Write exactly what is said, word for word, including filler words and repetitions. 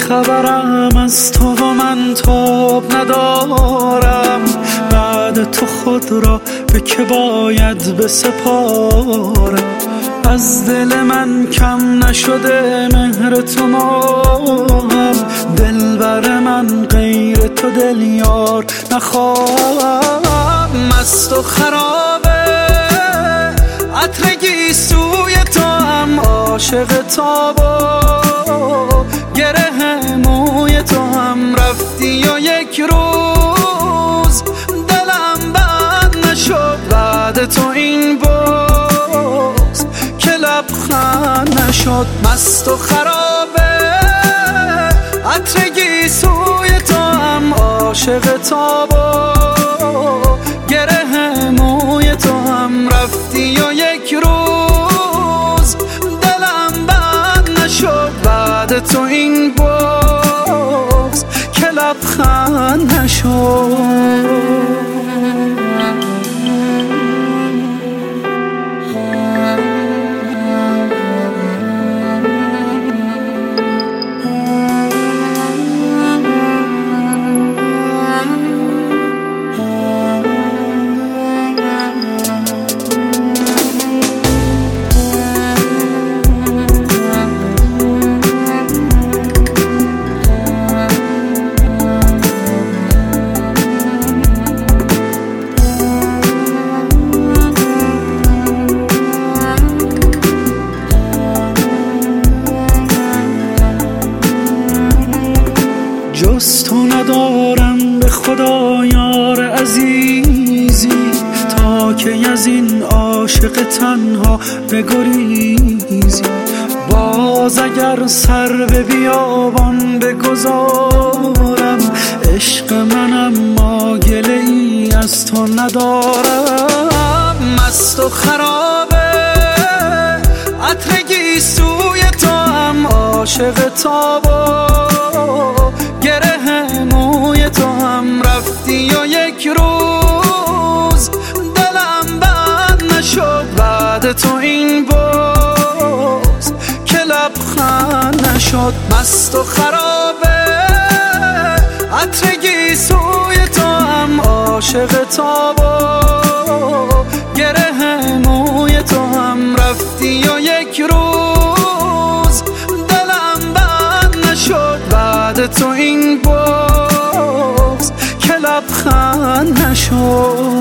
بیخبرم از تو و من تاب ندارم. بعد تو خود را به که باید بسپارم. از دل من کم نشده مهر تو ماهم. دلبر من غیر تو دل یار نخواهم. مست و خرابه عطر گیسوی تو هم، عاشق تاب و گره موی تو هم. رفتی و یک روز دلم بند نشد بعد تو این باز که لبخند نشد. مست و خرابه عطر گیسوی تو هم، عاشق تاب و گره موی تو هم. رفتی و یک روز دلم بند نشد بعد تو این باز که لبخند نشد. جز تو ندارم به خدا یار عزیزی، تا که از این عاشق تنها بگریزی. باز اگر سر به بیابان بگذارم، عشق منم ما گله ای از تو ندارم. مست و خرابه عطر گیسوی تو هم، عاشق تاب و گره موی تو هم. رفتی و یک روز دلم بند نشد بعد تو این باز که لبخند نشد. مست و خرابه عطر گیسوی تو هم، عاشق تاب و گره موی تو هم. رفتی و یک روز دلم بند نشد بعد تو این باز که لبخند نشد.